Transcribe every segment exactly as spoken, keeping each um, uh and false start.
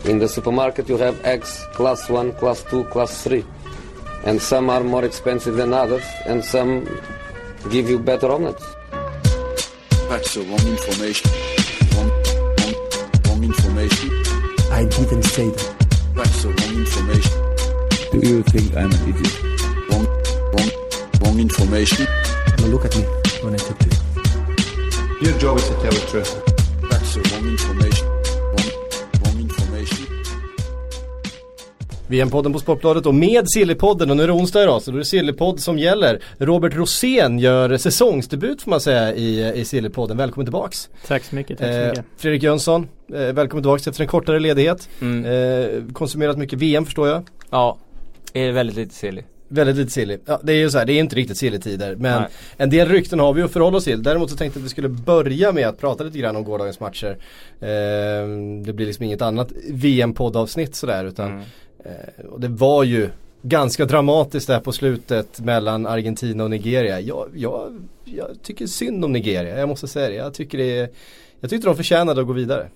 In the supermarket you have eggs class one, class two, class three. And some are more expensive than others, and some give you better omelets. That's the wrong information. Wrong, wrong, wrong information. I didn't say that. That's the wrong information. Do you think I'm an idiot? Wrong, wrong, wrong information. Now look at me when I talk to you. Your job is to tell the truth. That's the wrong information. Wrong, wrong information. V M-podden på Sportbladet och med Sillypodden, och nu är det onsdag idag så då är det Sillypodd som gäller. Robert Rosén gör säsongsdebut får man säga i, i Sillypodden. Välkommen tillbaks. Tack så mycket, tack så eh, mycket. Fredrik Jönsson, eh, välkommen tillbaks efter en kortare ledighet. Mm. Eh, konsumerat mycket V M förstår jag. Ja, det är väldigt lite silly. Väldigt lite silly. Ja, det är ju så här, det är inte riktigt silly-tider. Men Nej. En del rykten har vi att förhålla oss till. Däremot så tänkte jag att vi skulle börja med att prata lite grann om gårdagens matcher. Eh, det blir liksom inget annat V M-poddavsnitt sådär utan Mm. eh, och det var ju ganska dramatiskt där på slutet mellan Argentina och Nigeria. Jag, jag, jag tycker synd om Nigeria, jag måste säga det. Jag tycker det är, jag tyckte de förtjänade att gå vidare.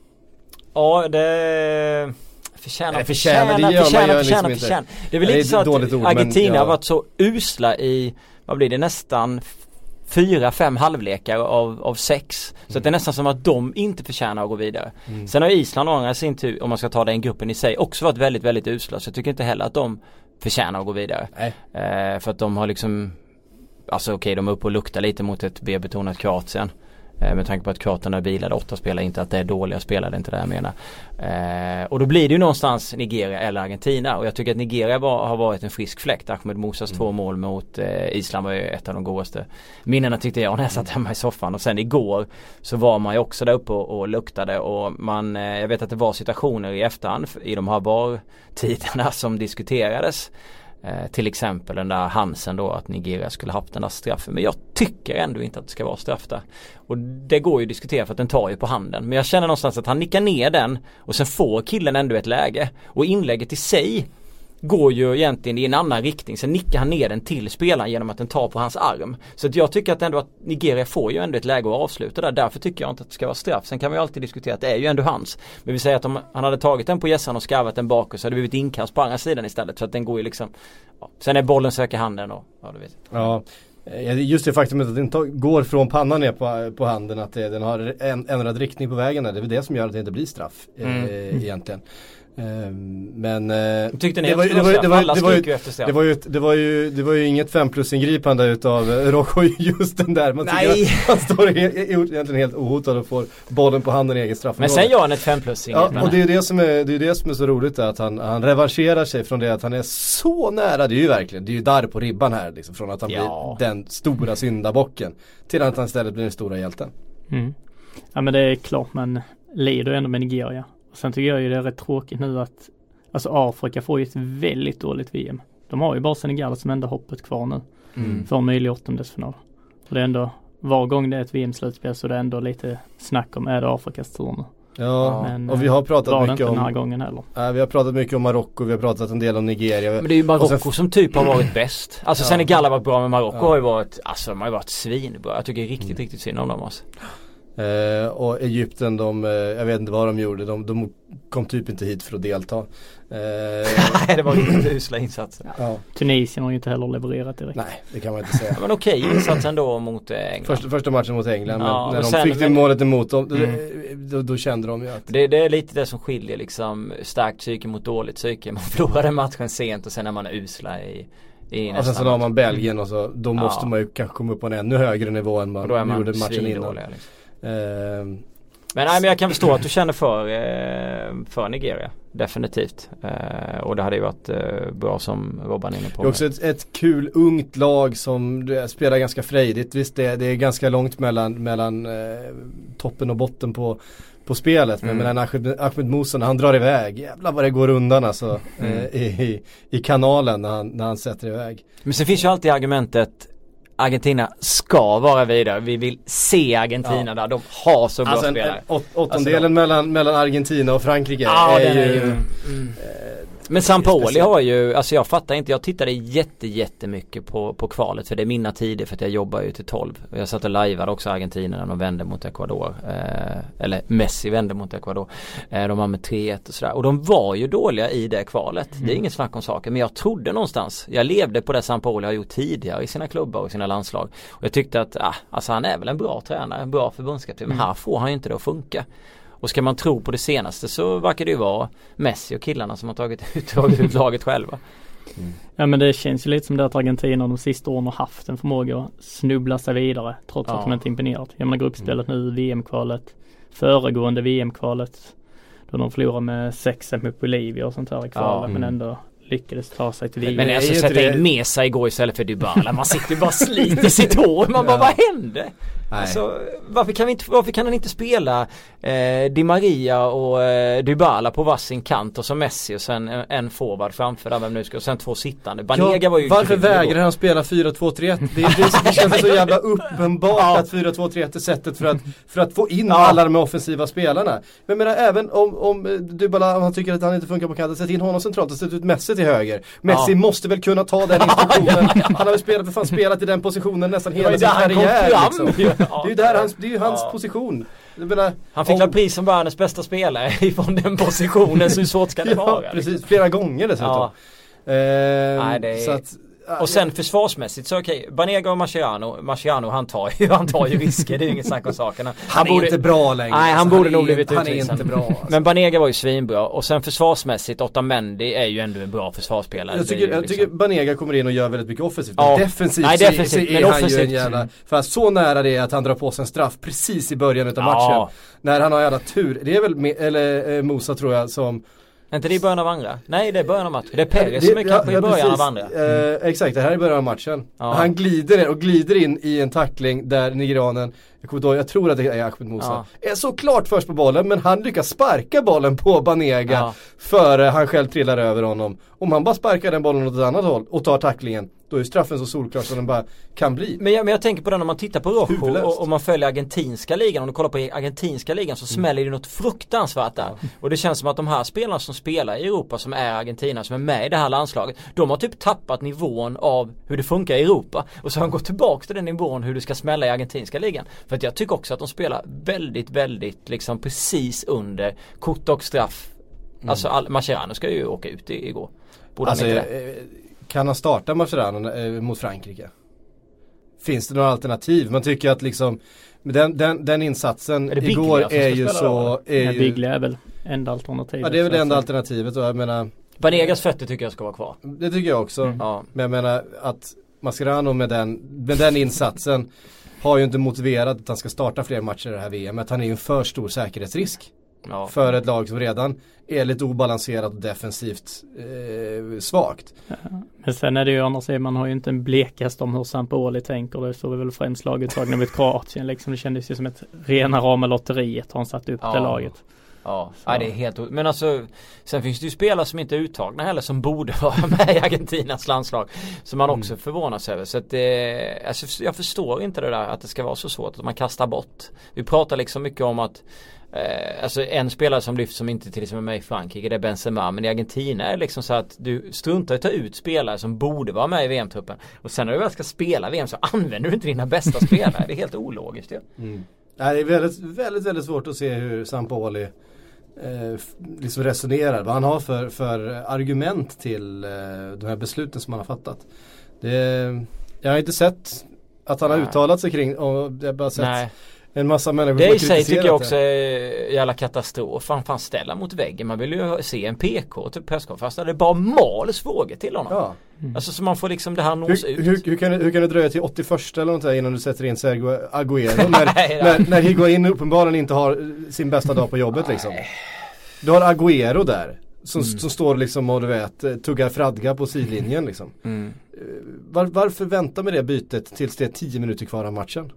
Ja, det förtjänar, Nej, förtjänar, förtjänar, det gör man förtjänar, ju förtjänar, liksom förtjänar. inte. Det är väl Det är inte så att dåligt ord, men Argentina ja. har varit så usla i, vad blir det, nästan fyra, fem halvlekar av, av sex. Så Mm. att det är nästan som att de inte förtjänar att gå vidare. Mm. Sen har Island å andra sin tur, om man ska ta den gruppen i sig, också varit väldigt, väldigt usla. Så jag tycker inte heller att de förtjänar att gå vidare. Nej. Eh, för att de har liksom, alltså okej, okay, de är uppe och luktar lite mot ett B-betonat Kroatien. Eh, med tanke på att Kroaterna bilade åtta spelare, inte att det är dåliga spelare, det är inte det jag menar. Eh, och då blir det ju någonstans Nigeria eller Argentina. Och jag tycker att Nigeria var, har varit en frisk fläkt. Ahmed Musas mm. två mål mot eh, Island var ju ett av de godaste minnena tyckte jag när jag satt hemma i soffan. Och sen igår så var man ju också där uppe och, och luktade. Och man, eh, jag vet att det var situationer i efterhand i de här bar-tiderna som diskuterades. Eh, till exempel den där Hansen då, att Nigeria skulle haft den där straffen. Men jag tycker ändå inte att det ska vara straff där. Och det går ju att diskutera för att den tar ju på handen. Men jag känner någonstans att han nickar ner den och sen får killen ändå ett läge. Och inlägget i sig går ju egentligen i en annan riktning. Sen nickar han ner den till spelaren genom att den tar på hans arm. Så att jag tycker att ändå att Nigeria får ju ändå ett läge att avsluta där. Därför tycker jag inte att det ska vara straff. Sen kan vi ju alltid diskutera att det är ju ändå hans. Men vi säger att om han hade tagit den på gässan och skarvat den bakåt så hade det blivit inkast på andra sidan istället. Så att den går ju liksom, ja. Sen är bollen söker handen och ja, du vet. Ja, just det faktumet att den tar, går från pannan ner på, på handen, att det, den har en, ändrad riktning på vägen där. Det är väl det som gör att det inte blir straff mm. eh, egentligen. Men tyckte ni det var, att det var, det var, alla det var, skriker efter straff? det var ju det var ju det var ju inget fem plus ingripande utav Rocco just den där. Man tycker att han står he- egentligen helt ohotad och får bollen på handen i egen straff. Men sen gör han ett fem plus ingripande. Ja, och det är det som är det är det som är så roligt att han han revanscherar sig från det att han är så nära. Det är ju verkligen det är ju där på ribban här liksom, från att han ja. blir den stora syndabocken till att han istället blir den stora hjälten. Mm. Ja, men det är klart, man lider ändå med Nigeria. Sen tycker jag ju det är rätt tråkigt nu att alltså Afrika får ju ett väldigt dåligt V M. De har ju bara Senegal som enda hoppet kvar nu mm. för en möjlig åttondelsfinal. Och det är ändå, var gång det är ett V M-slutspel så det är ändå lite snack om är det Afrikas tur nu. Ja, men, och vi har pratat mycket om den här gången heller. Äh, vi har pratat mycket om Marocko, vi har pratat en del om Nigeria. Men det är ju Marocko sen, som typ har varit bäst. Alltså ja. Senegal har varit bra, men Marocko ja. har ju varit, alltså de har ju varit svinbra. Jag tycker det är riktigt, mm. riktigt synd om dem alltså. Eh, och Egypten, de, eh, jag vet inte vad de gjorde, de, de kom typ inte hit för att delta. Nej, det var riktigt usla insatser. Ja. Tunisien har ju inte heller levererat direkt. Nej, det kan man inte säga. Men okej, insats ändå mot England. Första, första matchen mot England, ja, men när de sen, fick det målet emot dem, mm. då, då, då kände de ju att... Det, det är lite det som skiljer liksom starkt psyke mot dåligt psyke. Man förlorade matchen sent och sen när man är usla i... Och sen så har man Belgien och så, då måste ja. man ju kanske komma upp på en ännu högre nivå än man, man gjorde matchen innan. Liksom. Uh, men, nej, men jag kan förstå att du känner för, eh, för Nigeria. Definitivt. Eh, och det hade ju varit eh, bra som Robban inne på. Det är också ett, ett kul ungt lag som spelar ganska frejdigt. Visst, det, det är ganska långt mellan, mellan eh, toppen och botten på, på spelet. Men mm. Ahmed, Ahmed Musa, när han drar iväg, jävlar vad det går undan alltså, mm. eh, i, i kanalen när han, när han sätter iväg. Men sen finns ju alltid argumentet Argentina ska vara vidare. Vi vill se Argentina ja. där. De har så bra alltså spelare. Åt, åttondelen alltså, mellan, mellan Argentina och Frankrike ja, är, ju, är ju... Mm. Eh, Men Sampaoli har ju, alltså jag fattar inte, jag tittade jätte, jättemycket på, på kvalet för det är mina tider för att jag jobbar ju till tolv. Jag satt och lajvade också Argentina när de vände mot Ecuador. Eh, eller Messi vände mot Ecuador. Eh, de var med tre ett och sådär. Och de var ju dåliga i det kvalet. Mm. Det är inget snack om saker. Men jag trodde någonstans, jag levde på det Sampaoli har gjort tidigare i sina klubbar och sina landslag. Och jag tyckte att, ah, alltså han är väl en bra tränare, en bra förbundskapten. Men här får han ju inte det att funka. Och ska man tro på det senaste så verkar det ju vara Messi och killarna som har tagit ut, tagit ut laget själva. Mm. Ja, men det känns ju lite som det att Argentina de sista åren har haft en förmåga att snubbla sig vidare trots ja. att de inte imponerat. Jag menar gruppspelet mm. nu, V M-kvalet, föregående V M-kvalet då de förlorar med sex mot Bolivia och sånt här i kvalet ja. mm. men ändå lyckades ta sig till V M. Men, men alltså sätta in Mesa igår istället för Dybala. Man sitter bara sliter sitt hår. Man bara, ja. vad hände? Alltså, varför, kan vi inte, varför kan han inte spela eh, Di Maria och eh, Dybala på varsin kant och så Messi och sen en, en forward framför där vem nu ska och sen två sittande. Banega ja, var ju varför vägrar han spela fyra två tre ett? Det, det, det känns så jävla uppenbart ja. att fyra två tre ett är sättet för att, för att få in ja. alla de offensiva spelarna. Men jag menar, även om, om Dybala om han tycker att han inte funkar på kanten, sätt in honom centralt och sätt ut Messi till höger. Messi ja. måste väl kunna ta den instruktionen. Han har ju spelat, för fan spelat i den positionen nästan hela sin karriär liksom. Ja. Det är ju där hans, det är ju hans ja. position. Menar, han fick om... pris som världens bästa spelare ifrån den positionen, så hur svårt ska det ja, vara? Precis, liksom. Flera gånger dessutom. Ja. Eh, Nej, det är... så att, och sen försvarsmässigt så okej, okay, Banega och Mascherano, Mascherano han tar ju han tar ju risker, det är inget snack om sakerna. Han, han är borde, inte bra längre. Nej, han alltså, borde han nog blivit utvisad. Han är inte bra. Alltså. Men Banega var ju svinbra och sen försvarsmässigt Otamendi är ju ändå en bra försvarsspelare. Jag tycker, ju, jag liksom... tycker Banega kommer in och gör väldigt mycket offensivt. Ja. Defensivt, Nej, defensivt är, är han ju en jävla, för att så nära det är att han drar på sig en straff precis i början av ja. matchen. När han har jävla tur. Det är väl med, eller eh, Musa tror jag som Är inte det i början av andra? Nej, det är början av matchen. Det är Perez som är kanske ja, i början precis. av andra. Mm. Eh, exakt, det här är början av matchen. Ja. Han glider och glider in i en tackling där nigerianen, jag kommer ihåg, jag tror att det är Ahmed Musa, ja. är såklart först på bollen, men han lyckas sparka bollen på Banega ja. före han själv trillar över honom. Om han bara sparkar den bollen åt ett annat håll och tar tacklingen, då är straffen så solklar som den bara kan bli. Men jag, men jag tänker på det när man tittar på Rojo och, och man följer argentinska ligan. Om du kollar på argentinska ligan så smäller mm. det något fruktansvärt där. Ja. Och det känns som att de här spelarna som spelar i Europa, som är Argentina, som är med i det här landslaget, de har typ tappat nivån av hur det funkar i Europa. Och så har de gått tillbaka till den nivån hur det ska smälla i argentinska ligan. För att jag tycker också att de spelar väldigt, väldigt liksom precis under kort och straff. Mm. Alltså all, Mascherano ska ju åka ut i, igår. Borde alltså, han inte det? Kan han starta Mascherano eh, mot Frankrike? Finns det några alternativ? Man tycker att liksom den, den, den insatsen är igår är ju så är ju... Biglia är väl enda alternativet. Ja, det är väl det enda alternativet och jag menar Banegas fötter tycker jag ska vara kvar. Det tycker jag också. Mm. Ja. Men jag menar att Mascherano med den, med den insatsen har ju inte motiverat att han ska starta fler matcher i det här V M. Att han är ju en för stor säkerhetsrisk. Ja. För ett lag som redan är lite obalanserat och defensivt eh, svagt. Ja. Men sen är det ju annars är man har ju inte en blekast om hur Sampaoli tänker. Det så är väl främst laguttagning mot Kroatien. Liksom, det kändes ju som ett rena rama lotteriet har han satt upp ja. det laget. Ja, ja, det är helt o- men alltså sen finns det ju spelare som inte är uttagna heller som borde vara med i Argentinas landslag som man också mm. förvånas över. Så att det, alltså, jag förstår inte det där att det ska vara så svårt att man kastar bort. Vi pratar liksom mycket om att eh, alltså en spelare som lyfts som inte till exempel med i Frankrike, det är Benzema, men i Argentina är det liksom så att du struntar att ta ut spelare som borde vara med i V M-truppen och sen när du väl ska spela V M så använder du inte dina bästa spelare. Det är helt ologiskt. Ja. Mm. Nej, det är väldigt, väldigt, väldigt svårt att se hur Sampaoli Eh, liksom resonerar, vad han har för, för argument till eh, de här besluten som han har fattat. Det, jag har inte sett att han Nej. har uttalat sig kring och jag har bara sett Nej. en massa människor det i sig tycker jag också är jävla katastrof. Han fan ställa mot väggen. Man vill ju se en P K till presskonferens där det bara mals frågor till honom. Ja. Mm. Alltså så man får liksom det här nås hur, ut. Hur, hur, kan det, hur kan det dröja till åttioförsta eller något där innan du sätter in Sergio Agüero när, när, när Higuain uppenbarligen inte har sin bästa dag på jobbet liksom. Du har Agüero där som, mm. som står liksom och du vet tuggar fradga på sidlinjen liksom. Mm. Var, varför vänta med det bytet tills det är tio minuter kvar av matchen?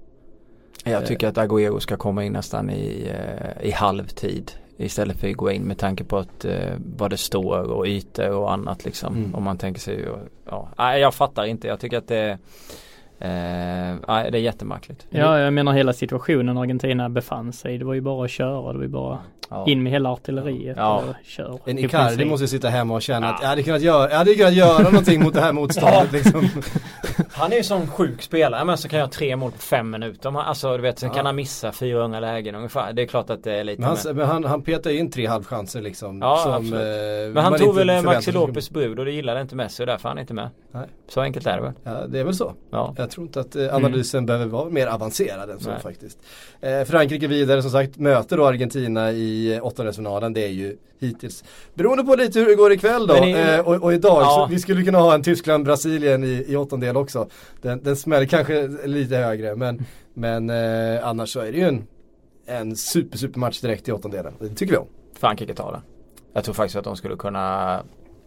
Jag tycker att Agüero ska komma in nästan i, i halvtid istället för att gå in med tanke på att eh, vad det står och ytor och annat liksom. Mm. Om man tänker sig ja. Nej, jag fattar inte. Jag tycker att det eh, nej, det är jättemärkligt. Ja, jag menar hela situationen Argentina befann sig. Det var ju bara att köra. Det var ju bara Ja. In med hela artilleriet ja. och kör. En Icardi måste sitta hemma och känna ja. att jag hade kunnat göra, jag hade kunnat göra någonting mot det här motståndet liksom. Han är ju sån sjuk spelare, men så kan jag tre mål på fem minuter. Alltså du vet, sen ja. kan han missa fyrahundra lägen ungefär. Det är klart att det är lite men han, men han, han petar in tre halvchanser liksom. Ja, som, absolut. Eh, men han tog väl Maxi Lopez brud och det gillade inte Messi och därför är han inte med. Nej. Så enkelt är det väl? Ja, det är väl så. Ja. Jag tror inte att eh, analysen mm. behöver vara mer avancerad än så Nej. faktiskt. Eh, Frankrike vidare som sagt, möter då Argentina i åttondelsfinalen. Det är ju hittills beroende på lite hur det går ikväll då i, eh, och, och idag ja. så vi skulle kunna ha en Tyskland-Brasilien i, i åttondel också. Den, den smäller kanske lite högre men, men eh, annars så är det ju en, en super super match direkt i åttondelen. Det tycker vi om. Frankrike tar det. Jag tror faktiskt att de skulle kunna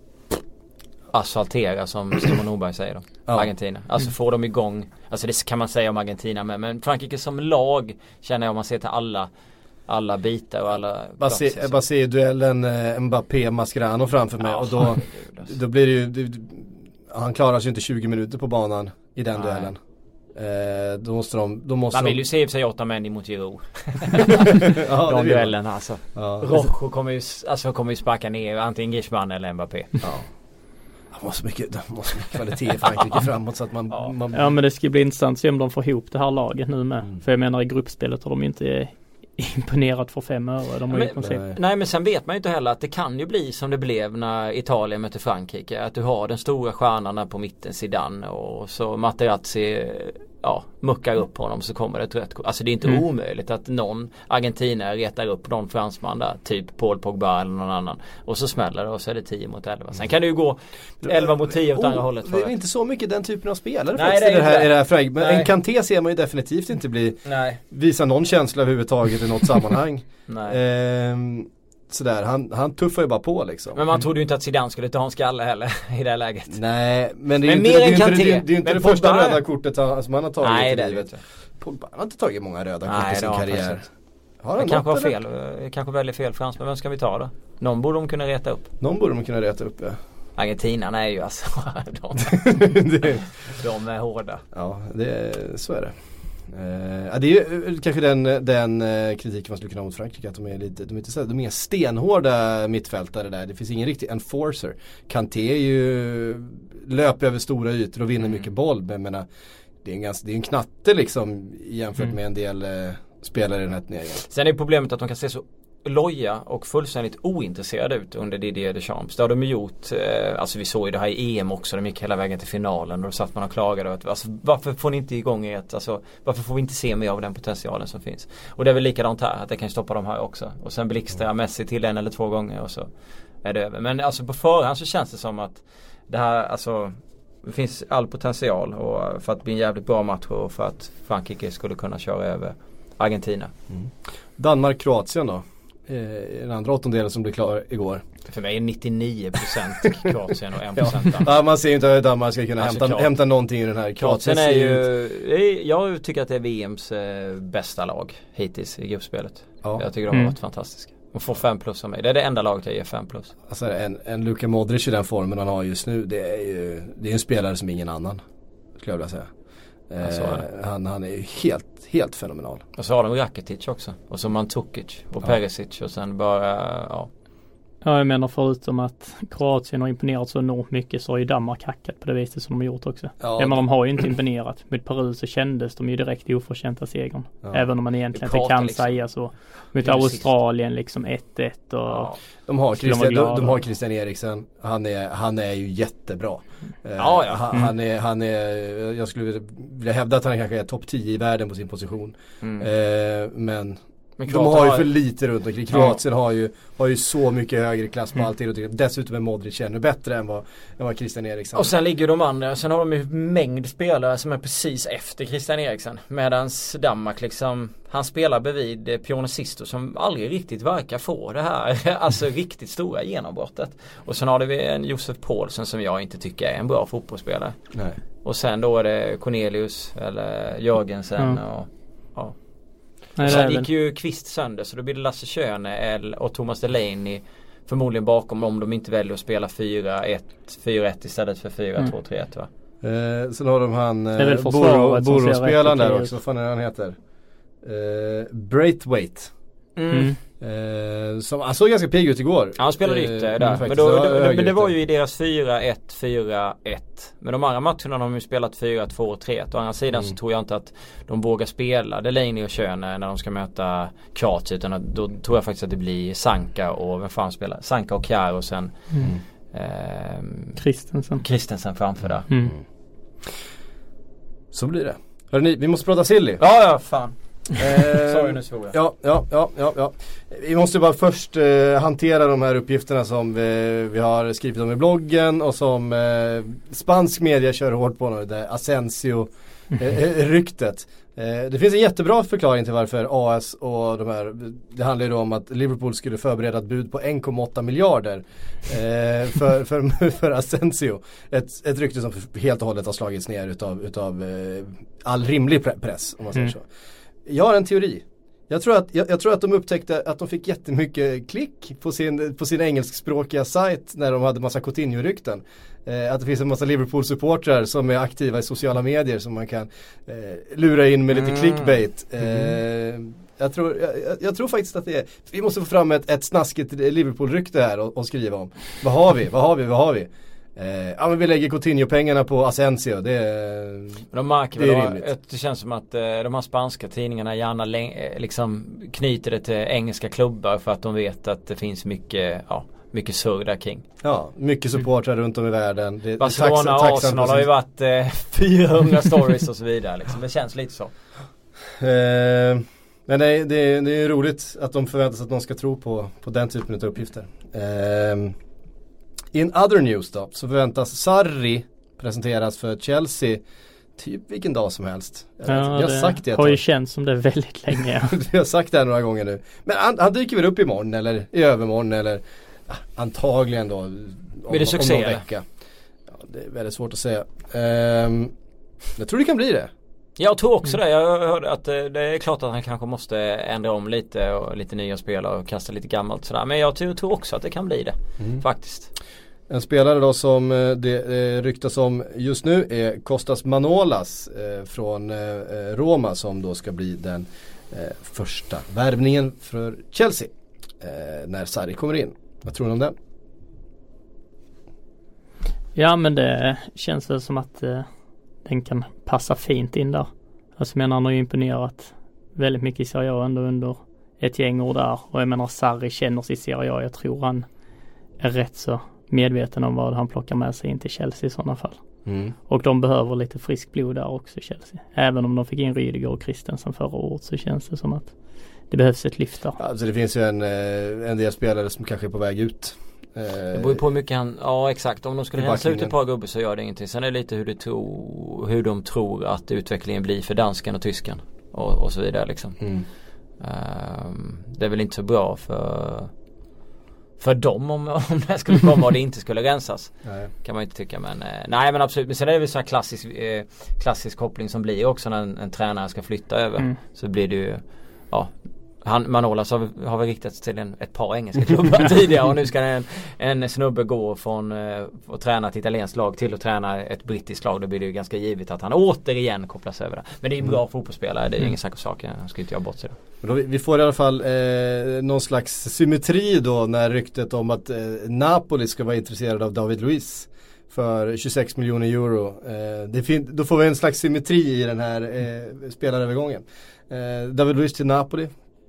asfaltera som Simon Norberg säger då. Ja. Argentina. Alltså mm. får de igång, alltså det kan man säga om Argentina med, men Frankrike som lag känner jag om man ser till alla alla bitar och alla Jag bara ser duellen eh, Mbappé-Mascherano framför mig ja, och då, då blir det ju det, han klarar sig inte tjugo minuter på banan i den Nej. duellen. Eh, då måste de, då måste man vill de... ju se sig åtta män mot Giro. ja, de duellen alltså. Ja. Rojo kommer ju, alltså, kommer ju sparka ner antingen Griezmann eller Mbappé. Ja. Det måste mycket, det måste mycket kvalitet i Frankrike framåt så att man, ja. man... Ja men det ska bli intressant att se om de får ihop det här laget nu med. Mm. För jag menar i gruppspelet har de inte imponerat för fem öre. De har men, ju nej. nej men sen vet man ju inte heller att det kan ju bli som det blev när Italien mötte Frankrike. Att du har den stora stjärnan på mitten Zidane och så Materazzi ja, muckar upp honom så kommer det ett rätt. Alltså det är inte mm. omöjligt att någon Argentina retar upp någon fransman där, typ Paul Pogba eller någon annan. Och så smäller det och så är det tio mot elva. Sen kan det ju gå elva mot tio åt oh, andra hållet. För det är inte så mycket den typen av spelare nej, faktiskt det är i det här, i det här frag- Men en Kanté ser man ju definitivt inte bli nej. visa någon känsla överhuvudtaget i något sammanhang. Nej. Ehm, sådär, han, han tuffar ju bara på liksom. Men man trodde ju inte att Zidane skulle ta en skalle heller i det här läget. Nej, men det är men ju inte, det, det, det, det, det, är inte det första Pogba... röda kortet han, som han har tagit nej, i det livet. Pogba har inte tagit många röda kort nej, i sin karriär. Har han kanske har fel, kanske väljer fel frans, men vem ska vi ta då? Någon borde de kunna reta upp. Någon borde de kunna reta upp, ja. Argentina är ju alltså de, det, de är hårda. Ja, det, så är det. Uh, det är ju kanske den, den uh, kritiken man skulle kunna ha mot Frankrike att de är lite, de är inte så, de är stenhårda mittfältare där. Det finns ingen riktig enforcer. Kanté är ju löper över stora ytor och vinner mm. mycket boll, men menar, det är en ganska, det är en knatte liksom jämfört mm. med en del uh, spelare i den här turneringen. Sen är problemet att de kan se så loja och fullständigt ointresserade ut under Didier Deschamps. Det har de gjort, eh, alltså vi såg ju det här i E M också, de gick hela vägen till finalen och då satt man och klagade att, alltså, varför får ni inte igång ert, alltså, varför får vi inte se mer av den potentialen som finns? Och det är väl likadant här, att det kan stoppa de här också. Och sen blixtrar Messi till en eller två gånger och så är det över. Men alltså på förhand så känns det som att det här, alltså det finns all potential och för att bli en jävligt bra match och för att Frankrike skulle kunna köra över Argentina. Mm. Danmark-Kroatien då? I den andra åttondelen som blev klar igår. För mig är nittionio procent Kroatien och en procent ja. ja, man ser ju inte hur Danmark ska kunna alltså, hämta, hämta någonting i den här. Kroatien är ju, jag tycker att det är V M:s eh, bästa lag hittills i gruppspelet. Ja. Jag tycker de har varit mm. fantastiska. De får fem plus av mig. Det är det enda laget jag ger fem plus. Alltså en, en Luka Modric i den formen han har just nu, det är ju det är en spelare som ingen annan, skulle jag vilja säga. Eh, han, han är ju helt, helt fenomenal. Och så har de Rakitic också. Och så Mandzukic och ja. Perisic och sen bara, ja. Ja, jag menar förutom att Kroatien har imponerat så enormt mycket så har ju Danmark hackat på det viset som de har gjort också. Ja, men de har ju inte imponerat. Med Peru så kändes de ju direkt oförtjänta segern. Ja. Även om man egentligen inte kan liksom säga så. Mot Australien liksom ett ett och ja. de, har Christian, de, de har Christian Eriksen. Han är, han är ju jättebra. Ja, ja. Han, mm. han, är, han är, jag skulle vilja hävda att han kanske är topp tio i världen på sin position. Mm. Eh, men Men de har ju för lite runt omkring. Kroatien ja. har, ju, har ju så mycket högre klass på mm. alltid. Och dessutom är Modric ännu bättre än vad, än vad Christian Eriksen. Och sen ligger de andra. Sen har de ju mängd spelare som är precis efter Christian Eriksen. Medans Danmark liksom, han spelar bredvid Pione Sisto som aldrig riktigt verkar få det här. Alltså riktigt stora genombrottet. Och sen har vi en Josef Paulsen som jag inte tycker är en bra fotbollsspelare. Nej. Och sen då är det Cornelius eller Jörgensen mm. och ja. Nej, och sen gick ju Kvist sönder så då blir det Lasse Schöne och Thomas Delaney förmodligen bakom om de inte väljer att spela fyra ett istället för fyra två tre ett va? Eh, sen har de han eh, Boro-spelaren där också, vad fan är han heter? Eh, Braithwaite. Mm. Eh, som, han såg ganska pigg ut igår. Ja, han spelade eh, ytter där. Men, då, det, men det var ju i deras fyra ett fyra ett. Men de andra matcherna har de ju spelat fyra två tre ett. Å andra sidan mm. så tror jag inte att de vågar spela Delaney och Schöne när de ska möta Kroatien. Utan att, då tror jag faktiskt att det blir Sanka och vem fan spelar? Sanka och Kjär och sen mm. eh, Christensen. Christensen framför där. Mm. Så blir det. Hörrni, vi måste prata silly. Ja, ja, fan. Eh, Sorry, nu svor jag. Ja, ja, ja, ja, ja. Vi måste bara först eh, hantera de här uppgifterna som vi, vi har skrivit om i bloggen och som eh, spansk media kör hårt på nu, det Asensio-ryktet. Eh, eh, det finns en jättebra förklaring till varför A S och de här, det handlar ju då om att Liverpool skulle förbereda ett bud på en komma åtta miljarder eh, för, för, för Asensio. Ett, ett rykte som helt och hållet har slagits ner utav, utav eh, all rimlig pre- press, om man säger mm. så. Jag har en teori. Jag tror, att, jag, jag tror att de upptäckte att de fick jättemycket klick på sin, på sin engelskspråkiga sajt när de hade massa Coutinho-rykten. Eh, att det finns en massa Liverpool-supportrar som är aktiva i sociala medier som man kan eh, lura in med lite mm. clickbait. Eh, mm. jag, tror, jag, jag tror faktiskt att det är, vi måste få fram ett, ett snaskigt Liverpool-rykte här och, och skriva om. Vad har vi? Vad har vi? Vad har vi? Eh, ja, men vi lägger Coutinho-pengarna på Asensio. Det, de märker det är väl rimligt. Att det känns som att eh, de här spanska tidningarna gärna läng- liksom knyter det till engelska klubbar för att de vet att det finns mycket, ja, mycket surr där kring. Ja, mycket supportrar mm. runt om i världen. Det, Barcelona och Arsenal har ju varit eh, fyrahundra stories och så vidare. Liksom. Det känns lite så. Eh, men nej, det, det är roligt att de förväntas att någon ska tro på, på den typen av uppgifter. Eh, In other news då, så förväntas Sarri presenteras för Chelsea typ vilken dag som helst. Jag, ja, vet, jag har det sagt det. har ju känts som det väldigt länge. Vi har sagt det här några gånger nu. Men han, han dyker väl upp imorgon eller i övermorgon eller ja, antagligen då om, blir det succé, om någon vecka. Ja, det är väldigt svårt att säga. Um, jag tror det kan bli det. Jag tror också det. Jag hörde att det är klart att han kanske måste ändra om lite och lite nya spelare och kasta lite gammalt sådär. Men jag tror, tror också att det kan bli det. Mm. Faktiskt. En spelare då som det ryktas om just nu är Kostas Manolas eh, från eh, Roma som då ska bli den eh, första värvningen för Chelsea eh, när Sarri kommer in. Vad tror du om det? Ja, men det känns väl som att eh, den kan passa fint in där. Alltså menar han har ju imponerat väldigt mycket i Serie A ändå under ett gäng år där. Och jag menar Sarri känner sig i Serie A. Jag tror han är rätt så medveten om vad han plockar med sig in till Chelsea i sådana fall. Mm. Och de behöver lite frisk blod där också, Chelsea. Även om de fick in Rydiger och Christensen förra året så känns det som att det behövs ett lyft där. Alltså det finns ju en, en del spelare som kanske är på väg ut. Det beror ju på hur mycket han, ja exakt, om de skulle rensa ut ett par gubbar så gör det ingenting. Sen är det lite hur, det tro, hur de tror att utvecklingen blir för dansken och tysken och, och så vidare liksom. Mm. Um, det är väl inte så bra för för dem om, om det skulle komma och det inte skulle rensas. Nej. Kan man inte tycka, men eh, nej men absolut. Men sen är det väl så här klassisk, eh, klassisk koppling som blir också när en, en tränare ska flytta över. Mm. Så blir det ju, ja, han, Manolas har, har väl riktats till en, ett par engelska klubbar tidigare och nu ska en, en snubbe gå från eh, att träna ett italienskt lag till att träna ett brittiskt lag. Då blir det ju ganska givet att han återigen kopplas över det. Men det är ju bra mm. fotbollsspelare, det är ju mm. ingen säker sak. Han ska inte göra bort sig då. då. Vi får i alla fall eh, någon slags symmetri då när ryktet om att eh, Napoli ska vara intresserad av David Luiz för tjugosex miljoner euro. Eh, det fin- då får vi en slags symmetri i den här eh, spelarövergången. Eh, David Luiz till Napoli.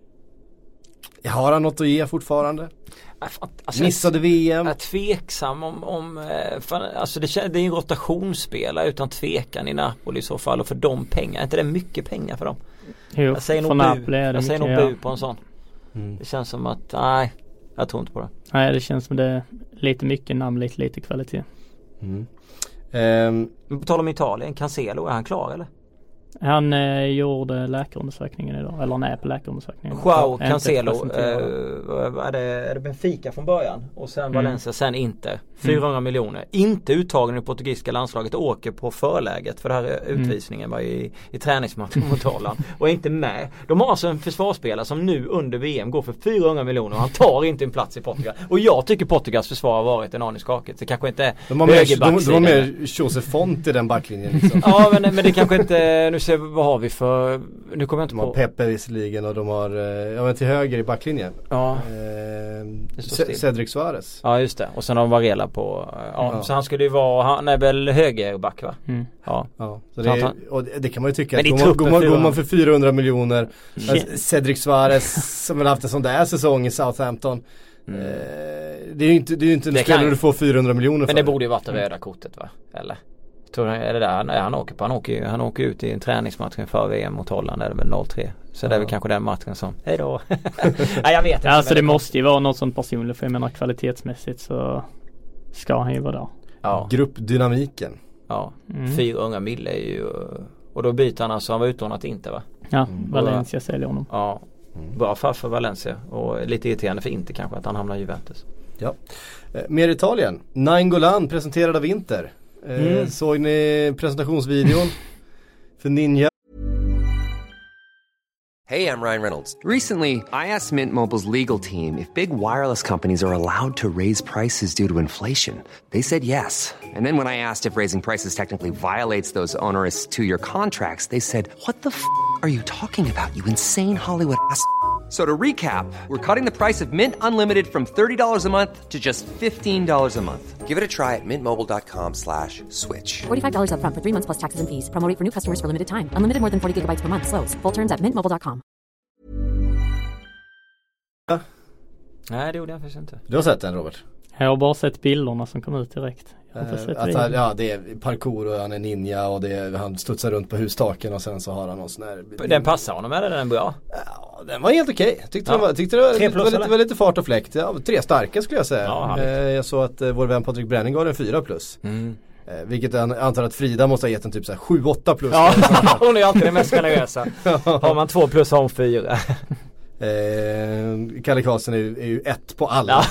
Har han något att ge fortfarande? Alltså, missade V M. Jag är tveksam om, om för, alltså det, det är en rotationsspelare utan tvekan i Napoli i så fall, och för de pengar, är inte det mycket pengar för dem? Jo, jag säger nog bu, jag säger nog bu ja. på en sån. Mm. Det känns som att, nej, jag tror inte på det. Nej, det känns som det är lite mycket namn, lite, lite kvalitet. Mm. Um, Men på tal om Italien, Cancelo, är han klar eller? Han eh, gjorde läkarundersökningen idag. Eller nej, på läkarundersökningen. Wow, Cancelo. Eh, är, det, är det Benfica från början? Och sen mm. Valencia, sen inte. fyrahundra mm. miljoner. Inte uttagen i portugisiska landslaget. Åker på förläget för det här utvisningen mm. var i, i träningsmatchen mot Holland. Och är inte med. De har alltså en försvarsspelare som nu under V M går för fyrahundra miljoner. Och han tar inte en plats i Portugal. Och jag tycker Portugals försvar har varit en aning skakigt. Det kanske inte de har mer, de, de har mer Josef Font i den backlinjen. Liksom. Ja, men, men det kanske inte... Nu se, vad har vi för, nu kommer jag inte de på. har Pepe visserligen och de har, ja men till höger i backlinjen. Ja. Eh, C- Cedric Suarez. Ja just det, och sen har de Varela på, ja, ja. Så han skulle ju vara, han är väl högerback va? Mm. Ja. Ja, så det, är, och det kan man ju tycka, men att går, man, går man för fyrahundra miljoner, yeah. Cedric Suarez som har haft en sån där säsong i Southampton. Mm. Eh, det är ju inte, det är ju inte en spelare du får fyrahundra miljoner för. Men det borde ju varit det röda kortet va? Eller? Tror du, är det där? Nej, han åker på, han åker, han åker ut i en träningsmatch för V M mot Holland, är det väl noll tre. Så ja. Det är väl kanske den matchen som, hej då. Nej jag vet inte. Alltså det måste ju vara något sånt personligt, för jag menar kvalitetsmässigt så ska han ju vara där. Ja. Gruppdynamiken. Ja, mm. Fyra unga mille är ju, och då byter han alltså, han var utlånat inte va? Ja, mm. Valencia säljer honom. Ja, mm. Bra för, för Valencia och lite irriterande för inte kanske att han hamnar i Juventus. Ja. Eh, mer Italien. Nainggolan presenterad av Inter. Eh, mm. Såg ni presentationsvideon för Ninja? Hey, I'm Ryan Reynolds. Recently, I asked Mint Mobile's legal team if big wireless companies are allowed to raise prices due to inflation. They said yes. And then when I asked if raising prices technically violates those onerous two-year contracts, they said, what the f*** are you talking about, you insane Hollywood ass f- So to recap, we're cutting the price of Mint Unlimited from thirty dollars a month to just fifteen dollars a month. Give it a try at mintmobile.com slash switch. forty-five dollars up front for three months plus taxes and fees. Promo rate for new customers for limited time. Unlimited more than forty gigabytes per month. Slows full terms at mint mobile dot com. Nej, det gjorde jag faktiskt inte. Du har sett den, Robert? Jag har bara sett bilderna som kom ut direkt. Uh, att han, ja, det är parkour och han är ninja och det är, han studsar runt på hustaken och sen så har han någon sån här... Den passar honom, eller den bra? Ja, den var helt okej. Okay. Tyckte, ja. var, tyckte det var, tre plus, var, lite, var lite fart och fläkt. Ja, tre starka skulle jag säga. Ja, uh, jag såg att uh, vår vän Patrik Bränning gav en fyra plus. Mm. Uh, vilket jag antar att Frida måste ha gett en typ så här sju åtta plus. Ja, hon är alltid den mest generösa. Har man två plus har hon fyra. Eh, Kalle Karlsson är ju, är ju ett på alla.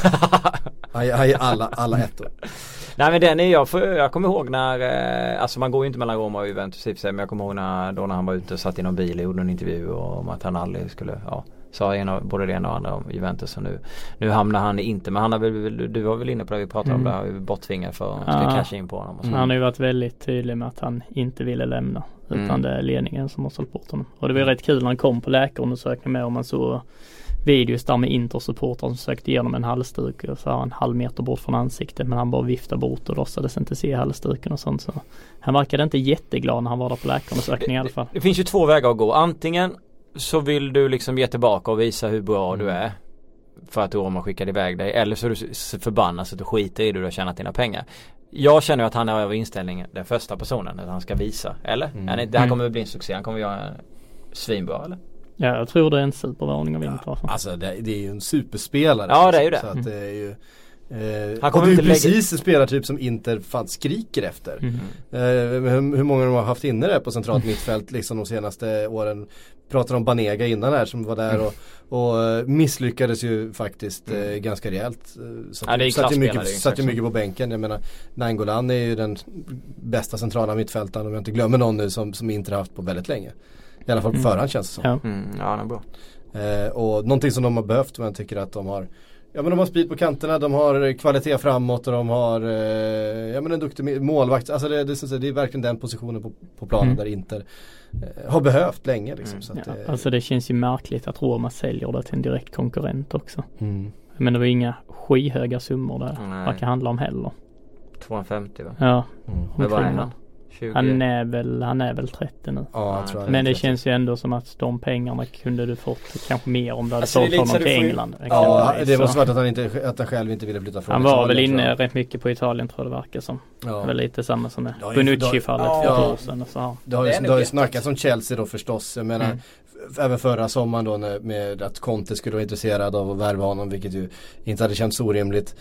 Han ger alla, alla ettor. Nej men den är jag, för, jag kommer ihåg när, eh, alltså man går ju inte mellan Roma och Juventus i sig, men jag kommer ihåg när, då när han var ute och satt i någon bil och gjorde en intervju om att han aldrig skulle, ja, sa en av, både det ena och andra om Juventus, och nu, nu hamnar han inte, men han har väl, du var väl inne på det vi pratade mm. om, där borttvingad för att ska ja. casha in på honom. Och så. Han har ju varit väldigt tydlig med att han inte ville lämna, utan mm. det är ledningen som har sålt bort honom. Och det var rätt kul när han kom på läkarundersökningen med, om man så videos där med Inter-supportrar som sökte igenom en halsduk och så har han en halv meter bort från ansiktet, men han bara viftade bort och låtsades inte se halsduken och sånt, så han verkade inte jätteglad när han var där på läkarundersökningen i alla fall. Det, det finns ju två vägar att gå. Antingen så vill du liksom ge tillbaka och visa hur bra mm. du är för att Roma skickade iväg dig, eller så är du förbannad så att du skiter i det och du har tjänat dina pengar. Jag känner att han är över inställningen den första personen att han ska visa, eller? Mm. Det här kommer att bli en succé, han kommer att göra svinbra, eller? Ja, jag tror det är en supervarning av Inter. Ja, alltså det, det är ju en superspelare. Ja, det är ju det. Så att det är ju Eh, han kommer och det är inte precis lägga... en spelartyp som Inter fan skriker efter. Mm. Eh, hur, hur många de har haft inne där på centralt mittfält liksom de senaste åren. Pratar om Banega innan här som var där mm. och, och misslyckades ju faktiskt mm. eh, ganska rejält. Så ja, det satt ju mycket, satt ju mycket på bänken. Jag menar, Nainggolan är ju den bästa centrala mittfältaren, om jag inte glömmer någon nu som, som Inter har haft på väldigt länge. I alla fall på mm. förhand känns det som. Ja, mm, ja han är bra. Eh, och någonting som de har behövt, men jag tycker att de har, ja men de har speed på kanterna, de har kvalitet framåt och de har eh, ja men en duktig målvakt. Alltså det, det, det är verkligen den positionen på, på planen mm. där Inter eh, har behövt länge liksom, mm. så att, ja, eh, alltså det känns ju märkligt att Roma säljer det till en direkt konkurrent också. Mm. Men det var inga skyhöga summor där. Vad kan handla om heller. tvåhundrafemtio va? Ja. Mm. Men vad är han? tjugo Han är väl, han är väl trettio nu. Ja, jag tror jag men det trettio. Känns ju ändå som att de pengarna kunde du fått kanske mer om du hade alltså, sålt honom till får... England. Ja, det var svårt att han inte att han själv inte ville flytta från Han var Italien, väl inne rätt mycket på Italien tror jag det verkar som. Ja. Det var lite samma som med Bonucci-fallet ja, för ett ja. år sedan. Och så. Det har ju, det har ju snackats om Chelsea då förstås. Jag menar, mm. f- även förra sommaren då när, med att Conte skulle vara intresserad av att värva honom, vilket ju inte hade känts orimligt.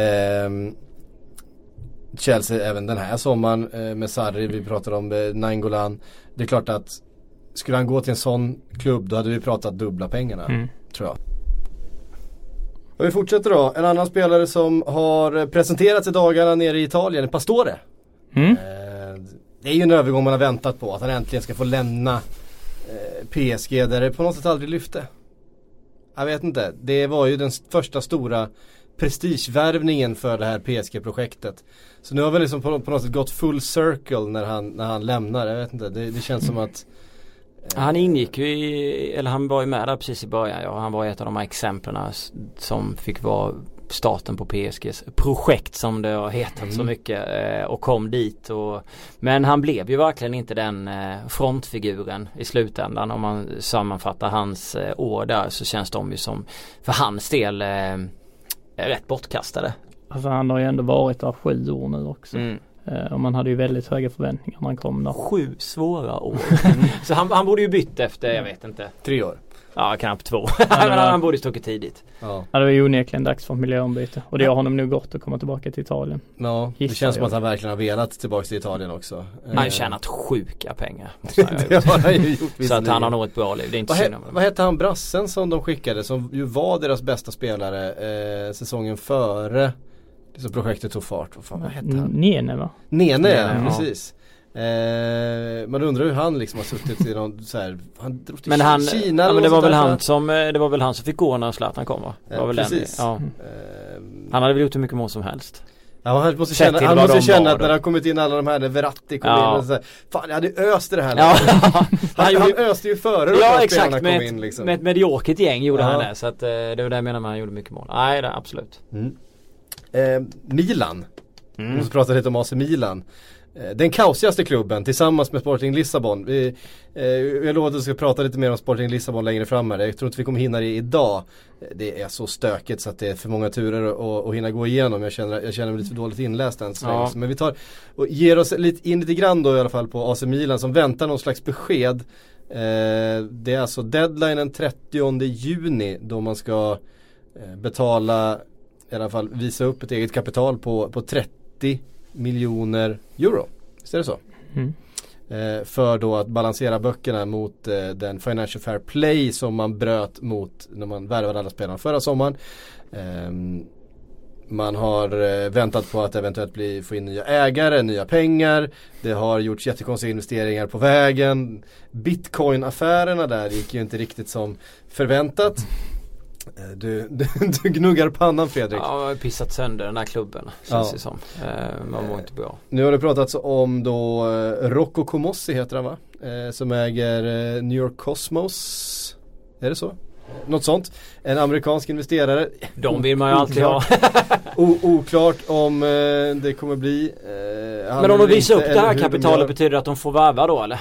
Ehm, Chelsea även den här sommaren eh, med Sarri, vi pratade om eh, Nainggolan. Det är klart att skulle han gå till en sån klubb, då hade vi pratat dubbla pengarna, mm. tror jag. Och vi fortsätter då. En annan spelare som har presenterats i dagarna nere i Italien, Pastore. Mm. Eh, det är ju en övergång man har väntat på, att han äntligen ska få lämna eh, P S G där det på något sätt aldrig lyfte. Jag vet inte, det var ju den första stora prestigevärvningen för det här P S G-projektet. Så nu har vi liksom på, på något sätt gått full circle när han, när han lämnar. Jag vet inte, det, det känns som att eh, han ingick ju i, eller han var ju med där precis i början. Ja, han var ett av de här exemplen som fick vara starten på P S G:s projekt som det har hetat mm. så mycket eh, och kom dit och, men han blev ju verkligen inte den eh, frontfiguren i slutändan. Om man sammanfattar hans eh, år där så känns de ju som för hans del eh, rätt bortkastade. Alltså han har ju ändå varit där sju år nu också. Mm. Eh, och man hade ju väldigt höga förväntningar när han kom där. Sju svåra år. Så han, han borde ju bytt efter, jag vet inte. Tre år. Ja, knappt två. Men han borde stuckit tidigt. Ja. Ja, det var ju onekligen dags för ett miljöombyte. Och det har honom nu gått att komma tillbaka till Italien. Ja, det känns som att han verkligen har velat tillbaka till Italien också. Han har tjänat sjuka pengar. Han det har han ju gjort. Så att han har nog ett bra liv. Det är inte vad, synd om he- vad hette han brassen som de skickade som ju var deras bästa spelare eh, säsongen före liksom projektet tog fart? Vad fan, vad hette han? Nene va? Nene, Nene ja, ja. precis. Eh, man undrar hur han liksom har suttit i någon så här, han drog till men han, Kina ja, men det var väl han där. som det var väl han som fick gå när Zlatan kom va? Det var Ja, väl precis. Den, ja. Mm. Han hade väl gjort hur mycket mål som helst. Ja, han måste känna, han måste känna att när han kommit in alla de här, när Verratti kom ja. in och så här, fan jag hade öst i det här. Ja. han, han, han öste ju före de ja, här exakt, spelarna kom in liksom. Med ett mediokert gäng gjorde ja. han det. Så att, eh, det var det jag menar med han gjorde mycket mål. Nej, det, absolut. Mm. Eh, Milan. Mm. Vi måste prata lite om A C Milan. Den kaosigaste klubben tillsammans med Sporting Lissabon. Vi, eh, jag lovade att vi ska prata lite mer om Sporting Lissabon längre fram här. Jag tror inte vi kommer hinna det idag. Det är så stökigt så att det är för många turer att, att hinna gå igenom. Jag känner, jag känner mig lite för dåligt inläst än så länge. Ja. Men vi tar och ger oss lite, in lite grann då i alla fall på A C Milan som väntar någon slags besked. Eh, det är alltså deadline den trettionde juni då man ska eh, betala, i alla fall visa upp ett eget kapital på, på trettio miljoner euro. Visst är det så? Mm. Eh, för då att balansera böckerna mot eh, den Financial Fair Play som man bröt mot när man värvade alla spelarna förra sommaren. Eh, man har eh, väntat på att eventuellt bli, få in nya ägare, nya pengar. Det har gjorts jättekonstiga investeringar på vägen. Bitcoin-affärerna där gick ju inte riktigt som förväntat. Du, du, du gnuggar pannan Fredrik. Ja, jag har pissat sönder den här klubben. Känns ja. det som. Eh, man var inte bra. Nu har det pratats om då eh, Rocco Comossi heter han va? Eh, som äger eh, New York Cosmos. Är det så? Något sånt. En amerikansk investerare. De vill man ju alltid ha. o- oklart om eh, det kommer bli. Eh, Men om de visar upp det här kapitalet de betyder det att de får värva då eller?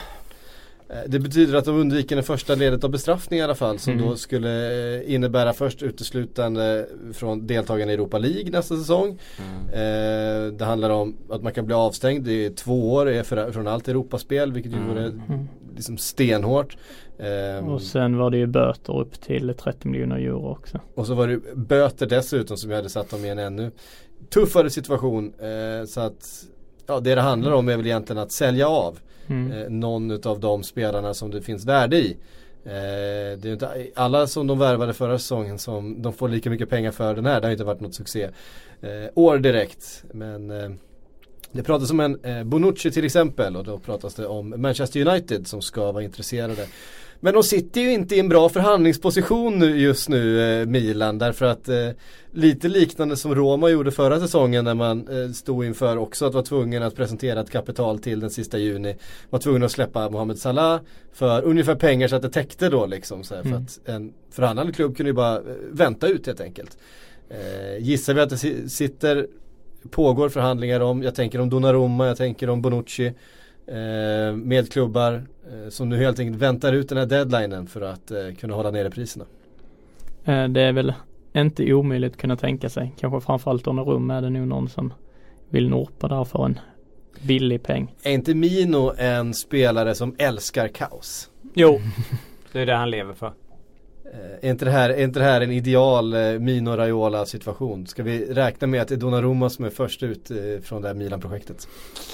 Det betyder att de undviker den första ledet av bestraffning i alla fall som mm. då skulle innebära först uteslutande från deltagarna i Europa League nästa säsong. Mm. Eh, det handlar om att man kan bli avstängd. Det är två år är för, från allt Europaspel vilket ju mm. vore liksom stenhårt. Eh, och sen var det ju böter upp till trettio miljoner euro också. Och så var det böter dessutom som jag hade satt dem i en ännu tuffare situation. Eh, så att ja, det det handlar om är väl egentligen att sälja av Mm. Eh, någon av de spelarna som det finns värde i. Eh, det är inte alla som de värvade förra säsongen som de får lika mycket pengar för den här. Det har inte varit något succé eh, år direkt. Men eh, det pratas om en eh, Bonucci till exempel och då pratas det om Manchester United som ska vara intresserade. Men de sitter ju inte i en bra förhandlingsposition nu, just nu eh, Milan därför att eh, lite liknande som Roma gjorde förra säsongen när man eh, stod inför också att vara tvungen att presentera ett kapital till den sista juni. Var tvungen att släppa Mohamed Salah för ungefär pengar så att det täckte då liksom så här, mm. för att en förhandlande klubb kunde ju bara eh, vänta ut helt enkelt. Eh, gissar vi att det si- sitter pågår förhandlingar om, jag tänker om Donnarumma, jag tänker om Bonucci eh, med klubbar eh, som nu helt enkelt väntar ut den här deadlinen för att eh, kunna hålla nere priserna. Eh, det är väl inte omöjligt att kunna tänka sig. Kanske framförallt Donnarumma är det nu någon som vill norpa där för en billig peng. Är inte Mino en spelare som älskar kaos? Jo, det är det han lever för. Är inte det här, är inte det här en ideal eh, Mino Raiola situation? Ska vi räkna med att det är Donnarumma som är först ut eh, från det här Milan-projektet?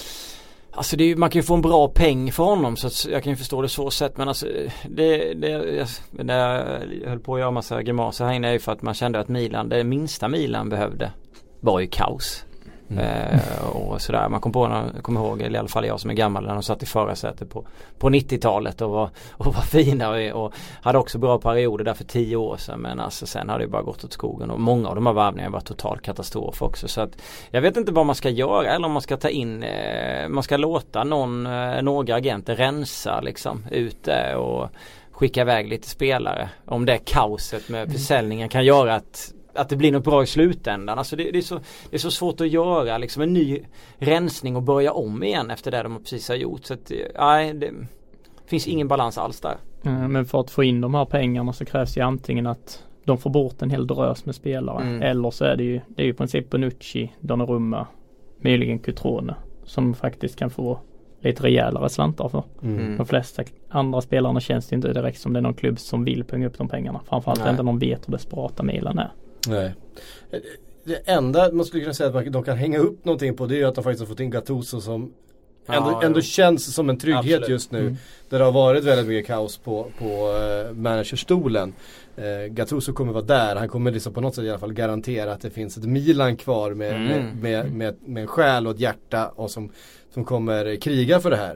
Alltså det är, man kan ju få en bra peng för honom så att jag kan ju förstå det så sätt men alltså det, det, jag, det jag höll på att göra massa grimaser här inne är ju för att man kände att Milan, det minsta Milan behövde var ju kaos. Mm. Eh, och sådär. Man kom på, kom ihåg, eller i alla fall jag som är gammal, när de satt i förarsätet på, på nittiotalet och var, och var fina och, och hade också bra perioder där för tio år sedan, men alltså sen hade det bara gått åt skogen och många av de här värvningarna var total katastrof också, så att jag vet inte vad man ska göra, eller om man ska ta in eh, man ska låta någon, eh, några agenter rensa liksom ute och skicka iväg lite spelare, om det kaoset med försäljningen kan göra att att det blir något bra i slutändan. Alltså det, det, är så, det är så svårt att göra liksom en ny rensning och börja om igen efter det de precis har gjort. Så att, nej, det finns ingen balans alls där. Mm, men för att få in de här pengarna så krävs ju antingen att de får bort en hel drös med spelare. Mm. Eller så är det ju, det är ju i princip Bonucci, Donnarumma, möjligen Cutrone som faktiskt kan få lite rejälare slantar för. Mm. De flesta andra spelarna känns det inte direkt som det är någon klubb som vill punga upp de pengarna. Framförallt inte någon vet hur desperata Milan är. Nej. Det enda man skulle kunna säga att man, de kan hänga upp någonting på, det är ju att de faktiskt har fått in Gattuso som ändå, ja, ändå känns som en trygghet. Absolut. Just nu. Mm. Där det har varit väldigt mycket kaos på, på uh, managerstolen. Uh, Gattuso kommer vara där. Han kommer liksom på något sätt i alla fall garantera att det finns ett Milan kvar med, mm. med, med, med, med en själ och ett hjärta och som, som kommer kriga för det här.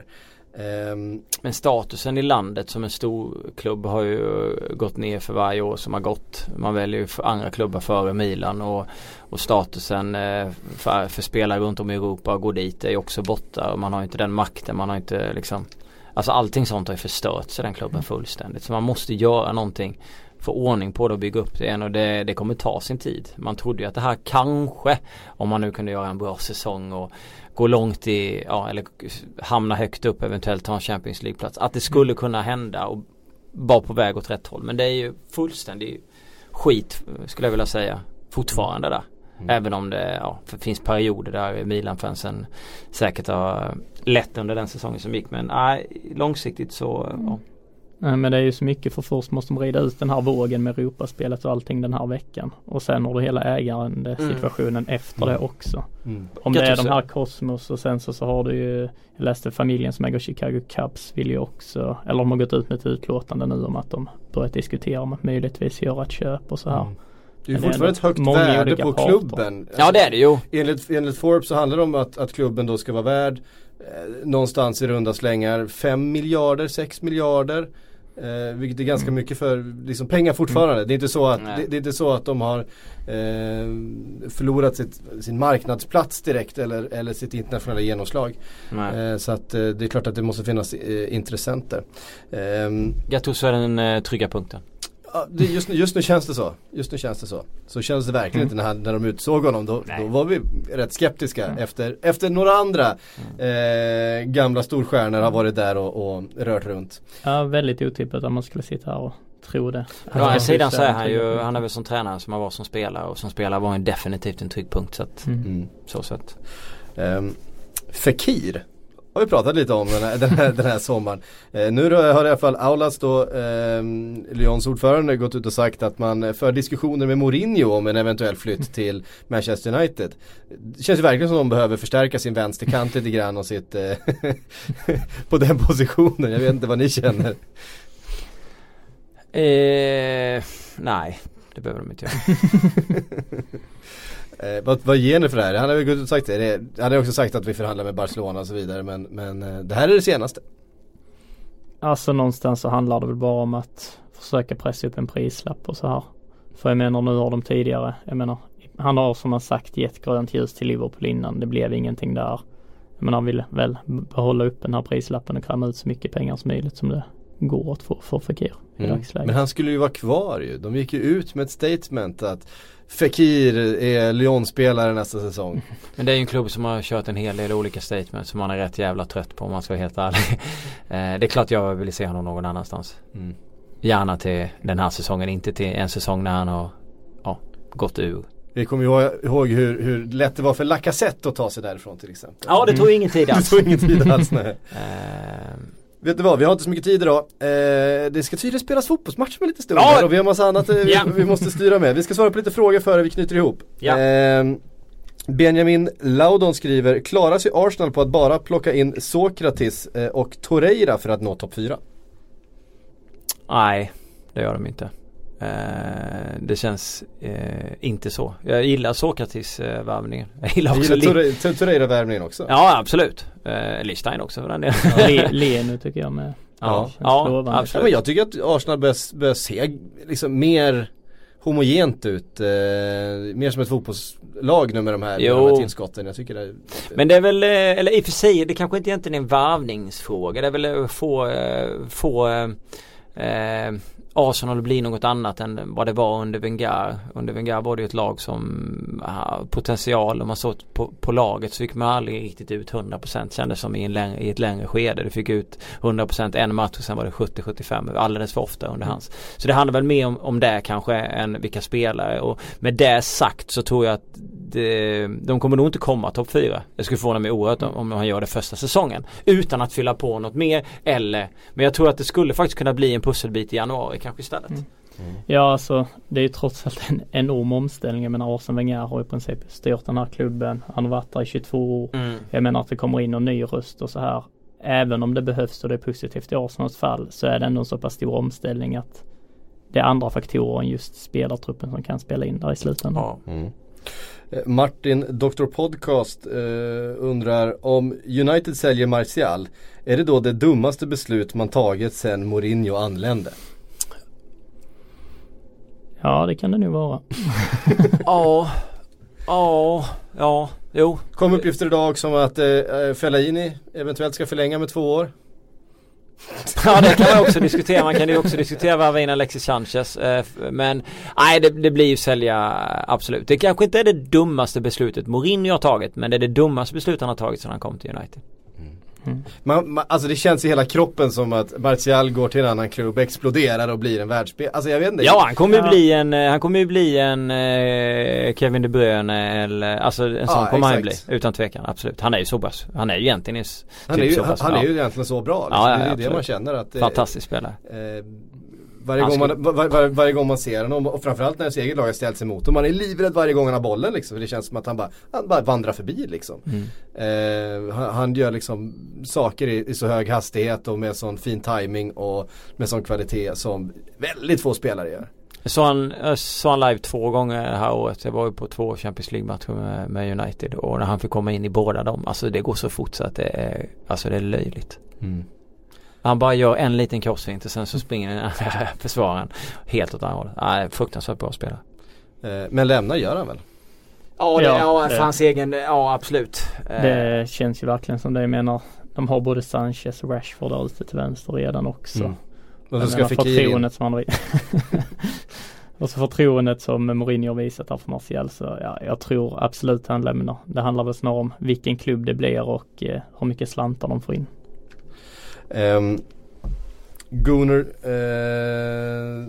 Um, Men statusen i landet som en stor klubb har ju gått ner för varje år som har gått. Man väljer ju för andra klubbar före Milan och, och statusen eh, för, för spelare runt om i Europa och gå dit är ju också borta, och man har inte den makten, man har inte liksom, alltså allting sånt har ju förstört sig den klubben fullständigt, så man måste göra någonting, få ordning på det och bygga upp det igen, och det, det kommer ta sin tid. Man trodde ju att det här kanske, om man nu kunde göra en bra säsong och gå långt i, ja, eller hamna högt upp, eventuellt ta en Champions League-plats, att det skulle kunna hända och vara på väg åt rätt håll. Men det är ju fullständigt skit, skulle jag vilja säga, fortfarande där. Mm. Även om det ja, finns perioder där Milan-fansen säkert har lätt under den säsongen som gick. Men nej, långsiktigt så mm. ja. Nej, men det är ju så mycket, för först måste de rida ut den här vågen med Europaspelet och allting den här veckan. Och sen har du hela ägaren situationen mm. efter det också. Mm. Om det är de här Cosmos, och sen så, så har du ju, jag läste familjen som äger Chicago Cubs vill ju också, eller de har gått ut med ett utlåtande nu om att de börjat diskutera om att möjligtvis göra ett köp och så här. Mm. Det är ju fortfarande ett högt värde på parter. Klubben. Ja, det är det ju. Enligt, enligt Forbes så handlar det om att, att klubben då ska vara värd eh, någonstans i runda slängar fem miljarder, sex miljarder. Eh, vilket är ganska mm. mycket för liksom, pengar fortfarande. Mm. Det är inte så att det, det är inte så att de har eh, förlorat sitt, sin marknadsplats direkt eller, eller sitt internationella genomslag. Eh, så att eh, det är klart att det måste finnas eh, intressenter. Eh, Gattuso är den eh, trygga punkten. Ja, det, just, nu, just nu känns det så. Just nu känns det så. Så känns det verkligen mm. inte när, när de utsåg honom. Då, då var vi rätt skeptiska. Mm. Efter, efter några andra mm. eh, gamla storstjärnor har varit där och, och rört runt. Ja, väldigt otippat att man skulle sitta här och tro det. Å andra sidan så är han ju, han är väl som tränare som han var som spelare. Och som spelare var han definitivt en trygg punkt. Så att, mm. så sett. Um, Fekir har vi pratat lite om den här, den här, den här sommaren. Eh, nu har i alla fall Aulas då, eh, Lyons ordförande, gått ut och sagt att man för diskussioner med Mourinho om en eventuell flytt till Manchester United. Det känns ju verkligen som att de behöver förstärka sin vänsterkant lite grann och sitt eh, på den positionen. Jag vet inte vad ni känner. Eh, nej, det behöver de inte göra. Eh, vad, vad ger ni för det här? Han har ju sagt det. Han har också sagt att vi förhandlar med Barcelona och så vidare. Men, men eh, det här är det senaste. Alltså någonstans så handlar det väl bara om att försöka pressa upp en prislapp och så här. För jag menar, nu har de tidigare, jag menar, han har som han sagt gett grönt ljus till Liverpool innan. Det blev ingenting där. Jag menar, han vill väl behålla upp den här prislappen och kräma ut så mycket pengar som möjligt som det går att få för Fekir i mm. dagsläget. Men han skulle ju vara kvar ju. De gick ju ut med ett statement att Fekir är Lyon-spelare nästa säsong. Men det är ju en klubb som har kört en hel del olika statements som man är rätt jävla trött på, om man ska vara helt ärlig. eh, det är klart jag vill se honom någon annanstans. Mm. Gärna till den här säsongen, inte till en säsong när han har ja, gått ur. Vi kommer ju ihåg hur, hur lätt det var för Lacazette att ta sig därifrån till exempel. Ja, det tog mm. ingen tid alls. Det tog ingen tid alls, nej. Vet du vad, vi har inte så mycket tid idag. Eh, det ska tydligen spelas fotbollsmatch med lite stund ja. Och vi har massa annat eh, vi, ja. vi måste styra med. Vi ska svara på lite frågor före vi knyter ihop. Ja. eh, Benjamin Laudon skriver: klarar sig Arsenal på att bara plocka in Sokratis eh, och Torreira för att nå topp fyra? Nej, det gör de inte. Eh, det känns eh, inte så. Jag gillar Sokratis eh, värvningen. Jag gillar också Torreira-värvningen också. Ja, absolut. Eh, Lichstein också för den delen. Le, Le nu tycker jag med. Ja, ja, ja absolut. Ja, men jag tycker att Arsenal bör, bör se liksom mer homogent ut. Eh, mer som ett fotbollslag nu med de här, med de här tillskotten. Jag tycker det, men det är väl, eller i och för sig, det kanske inte egentligen är en värvningsfråga. Det är väl få, få eh, Arsenal blir något annat än vad det var under Wenger. Under Wenger var det ett lag som aha, potential, om man såg på, på laget så fick man aldrig riktigt ut hundra procent, kändes som i, en längre, i ett längre skede. Du fick ut hundra procent en match och sen var det sjuttio sjuttiofem alldeles för ofta under hans. Så det handlar väl mer om, om det kanske än vilka spelare, och med det sagt så tror jag att det, de kommer nog inte komma topp fyra. Jag skulle förvåna mig oerhört om, om han gör det första säsongen utan att fylla på något mer, eller, men jag tror att det skulle faktiskt kunna bli en pusselbit i januari kanske istället. Mm. Mm. Ja, alltså det är ju trots allt en enorm omställning. Men Arsene Wenger har i princip styrt den här klubben. Han har varit där i tjugotvå år. Mm. Jag menar att det kommer in en ny röst och så här. Även om det behövs och det är positivt i Arsenals fall, så är det ändå en så pass stor omställning att det är andra faktorer än just spelartruppen som kan spela in där i slutändan. Ja. Mm. Martin, doktor Podcast eh, undrar om United säljer Martial, är det då det dummaste beslut man tagit sedan Mourinho anlände? Ja, det kan det nu vara. Ja, ja, ja, jo. Kom uppgifter idag som att eh, Fellaini eventuellt ska förlänga med två år. Ja, det kan man också diskutera. Man kan ju också diskutera varför in Alexis Sanchez. Eh, men nej, det, det blir ju sälja absolut. Det kanske inte är det dummaste beslutet Mourinho har tagit, men det är det dummaste beslutet han har tagit sedan han kom till United. Mm. Man, man, alltså det känns i hela kroppen som att Martial går till en annan klubb, exploderar och blir en världsspel. Alltså jag vet inte. Ja, han kommer ju ja. bli en han kommer ju bli en eh, Kevin De Bruyne eller alltså en sån ja, kommer han bli utan tvekan, absolut. Han är ju så bra. Han är ju egentligen is, han typ är ju så pass, han ja. är ju egentligen så bra liksom. Ja, ja, det är ja, det man känner att eh, fantastisk spelare. Eh, Varje gång, man, var, var, varje gång man ser honom, och framförallt när ens eget lag har ställt sig emot honom, man är livrädd varje gång han har bollen liksom, för det känns som att han bara, han bara vandrar förbi liksom. Mm. eh, han, han gör liksom saker i, i så hög hastighet och med sån fin timing och med sån kvalitet som väldigt få spelare gör. Jag såg han, jag såg han live två gånger det här året. Jag var ju på två Champions League-matcher med, med United, och när han fick komma in i båda dem, alltså det går så fort så att det är, alltså det är löjligt. Mm. Han bara gör en liten crossfint och sen så springer den försvararen helt åt andra hållet. Nej, fruktansvärt bra spelare. Eh, men lämna gör han väl? Ja, det, ja, ja för hans egen, ja absolut. Det känns ju verkligen som det. Jag menar, de har både Sanchez och Rashford där ute till vänster redan också. Mm. Och så ska förtroendet som han och så förtroendet som Mourinho har visat här för Martial, så ja, jag tror absolut han lämnar. Det handlar väl snarare om vilken klubb det blir och eh, hur mycket slantar de får in. Um, Gunnar uh,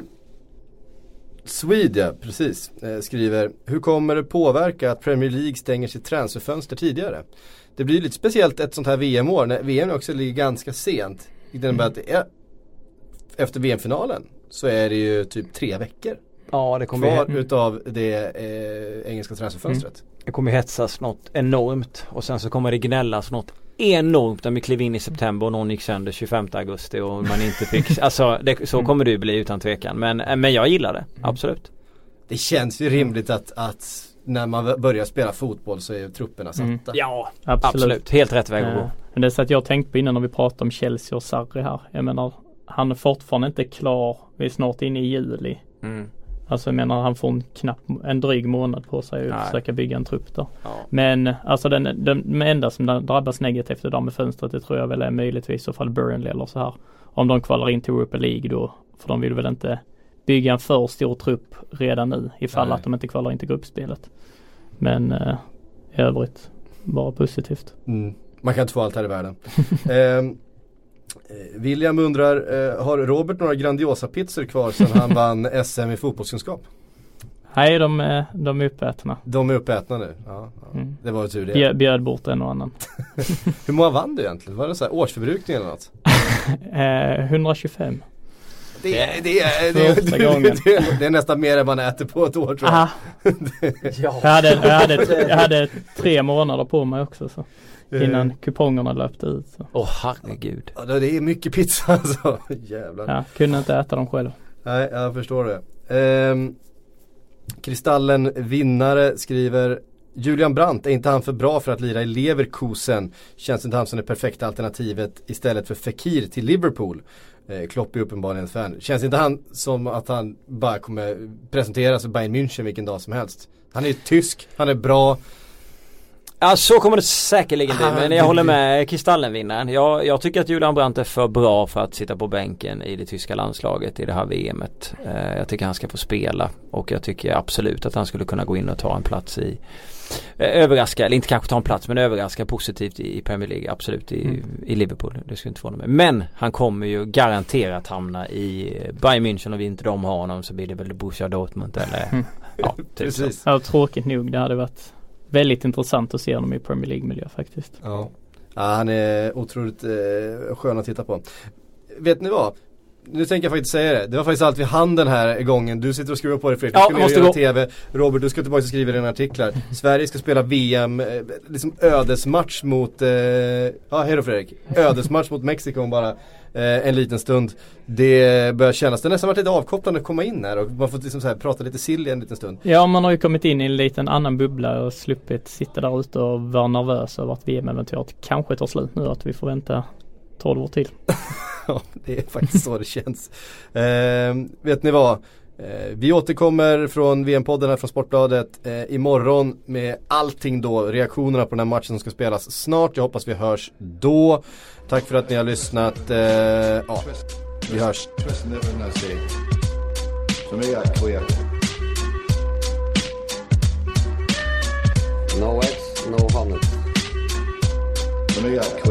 Swedia, precis, uh, skriver: hur kommer det påverka att Premier League stänger sitt transferfönster tidigare? Det blir lite speciellt ett sånt här V M-år när V M också ligger ganska sent. Det innebär att det är, efter V M-finalen så är det ju typ tre veckor ja, det kommer kvar he- utav det eh, engelska transferfönstret. Mm. Det kommer hetsas något enormt, och sen så kommer det gnällas något enormt när vi klev in i september och någon gick sönder tjugofemte augusti och man inte fick, alltså det, så kommer det bli utan tvekan, men, men jag gillar det, absolut. Det känns ju rimligt att, att när man börjar spela fotboll så är trupperna satta. Mm. Ja, absolut. absolut, helt rätt väg att gå. Men det är så att jag tänkte på innan när vi pratade om Chelsea och Sarri här, jag menar, han är fortfarande inte klar, vi är snart inne i juli. Mm. Alltså jag menar, han får en knapp, en dryg månad på sig att försöka bygga en trupp då. Ja. Men alltså den, den enda som drabbas negativt det där med fönstret, det tror jag väl är möjligtvis i så fall Burnley eller så här. Om de kvalar in till Europa League då, för de vill väl inte bygga en för stor trupp redan nu ifall Nej. att de inte kvalar in till gruppspelet. Men eh, i övrigt bara positivt. Mm. Man kan inte få allt här i världen. eh, William undrar, eh, har Robert några grandiosa pizzor kvar sedan han vann S M i fotbollskunskap? Nej, de är, de är uppätna. De är uppätna nu, ja, ja. Mm. Det var tur det. Bjö, bjöd bort en och annan. Hur många vann du egentligen? Var det så här årsförbrukning eller något? eh, hundratjugofem. Det är, det, är, det, är, det, är, det, är, det är nästan mer än man äter på ett år, tror jag. jag, hade, jag, hade, jag hade tre månader på mig också så. Innan kupongerna löpte ut. Åh, oh, herregud. Ja, det är mycket pizza alltså. Jävlar. Ja, kunde inte äta dem själv. Nej, jag förstår det. ehm, Kristallen vinnare skriver Julian Brandt, är inte han för bra för att lira i Leverkusen? Känns inte han som det perfekta alternativet istället för Fekir till Liverpool? Eh, Klopp är uppenbarligen en fan. Känns inte han som att han bara kommer presenteras för Bayern München vilken dag som helst? Han är ju tysk, han är bra. Ja, så kommer det säkerligen bli, men jag håller med Kristallenvinnaren. Jag, jag tycker att Julian Brandt är för bra för att sitta på bänken i det tyska landslaget i det här V M:et. Eh, jag tycker han ska få spela och jag tycker absolut att han skulle kunna gå in och ta en plats i eh, överraska, eller inte kanske ta en plats men överraska positivt i, i Premier League, absolut i, mm. i Liverpool. Det skulle inte få med. Men han kommer ju garanterat hamna i Bayern München, och vi inte de har honom så blir det väl Borussia Dortmund eller mm. ja, typ precis. Ja, tråkigt nog, det hade varit väldigt intressant att se honom i Premier League-miljö faktiskt. Ja, ja han är otroligt eh, skön att titta på. Vet ni vad? Nu tänker jag faktiskt säga det. Det var faktiskt allt vi hann den här gången. Du sitter och skruvar på dig Fredrik. Du ja, skulle måste göra gå. T V. Robert, du ska tillbaka och skriva dina artiklar. Sverige ska spela V M, eh, liksom ödesmatch mot eh, ja, hej då Fredrik. Ödesmatch mot Mexiko om bara eh, en liten stund. Det börjar kännas, det har nästan varit lite avkopplande att komma in här och man får liksom så här prata lite sill i en liten stund. Ja, man har ju kommit in i en liten annan bubbla och sluppit sitta där ute och vara nervös över att V M-eventuellt kanske tar slut nu, att vi får vänta tolv år till. Ja, det är faktiskt så det känns. Eh, vet ni vad? Eh, vi återkommer från V M-podden här från Sportbladet eh, imorgon med allting då, reaktionerna på den här matchen som ska spelas snart. Jag hoppas vi hörs då. Tack för att ni har lyssnat. Eh, ja, vi hörs. No eggs, no honey.